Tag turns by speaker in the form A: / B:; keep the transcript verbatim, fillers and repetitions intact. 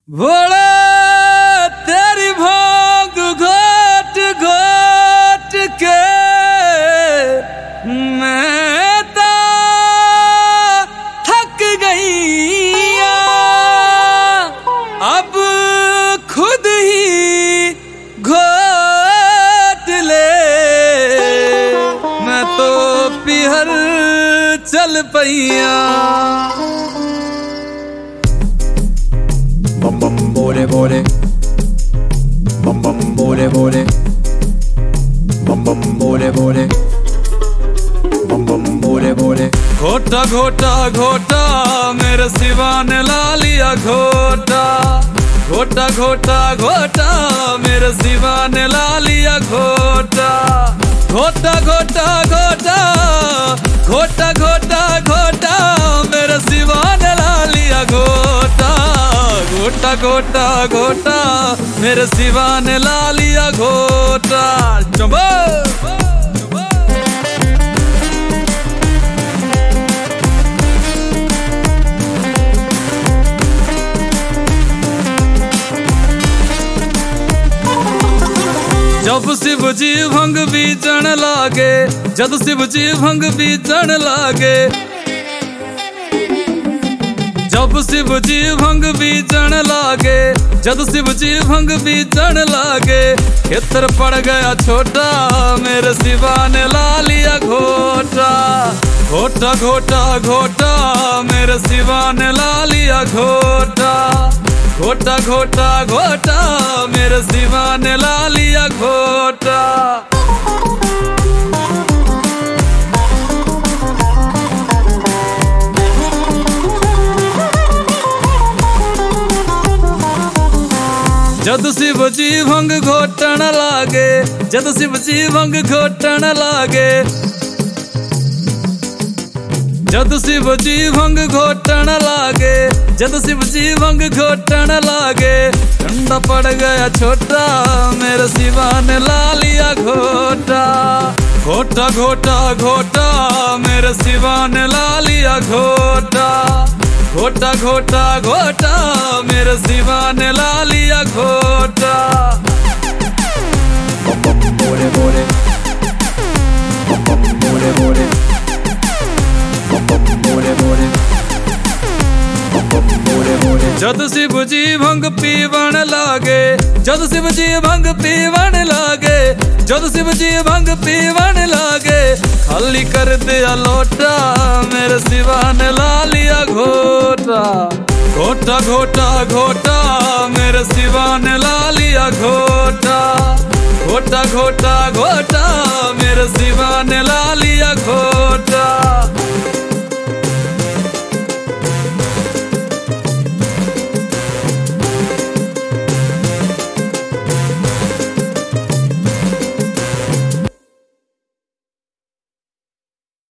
A: भोला तेरी भांग घोट घोट के मैं तो थक गई, अब खुद ही घोट ले, मैं तो पिहर चल पैया।
B: बम बम बोले बोले, बम बम बोले बोले, बम बम बोले बोले, बम बम बोले बोले।
A: घोटा घोटा घोटा मेरे सिवा ने ला लिया घोटा, घोटा घोटा घोटा मेरे सिवा ने ला लिया घोटा, घोटा घोटा घोटा घोटा घोटा घोटा मेरे सिवा ने ला लिया घोटा, घोटा घोटा घोटा मेरे सिवा ने ला लिया घोटा। चंबो जब शिव जी भंग बीजन लागे, जब शिव जी भंग बीजन लागे, जब शिव जी भंग बीजन लागे, जब शिव जी भंग बीजन लागे, खेतर पड़ गया छोटा मेरे शिवा ने ला लिया घोटा, घोटा घोटा घोटा मेरे शिवा ने ला लिया घोटा, घोटा घोटा घोटा मेरे शिवा ने ला लिया घोटा। जद शिव जी भंग घोटन लागे, जद शिव जी भंग घोटन लागे, जद शिव जी भंग घोटन लागे, जद शिव जी भंग घोटन लागे, ठंडा पड़ गया छोटा मेरे शिवा ने ला लिया घोटा, घोटा घोटा घोटा मेरे शिवा ने ला लिया घोटा, घोटा घोटा घोटा मेरे शिवा ने ला लिया घोटा।
B: बम बम बोले बोले, बम बम बोले बोले, बम बम बोले बोले, बम बम बोले बोले।
A: जद शिव जी भंग पीवन लागे, जद शिव जी भंग पीवन लागे, जद शिव जी भंग पीवन लागे, खाली कर दिया लोटा मेरे शिवा ने ला लिया घोटा, घोटा घोटा घोटा मेरे शिवा ने ला लिया घोटा, घोटा घोटा घोटा मेरे शिवा ने ला लिया घोटा।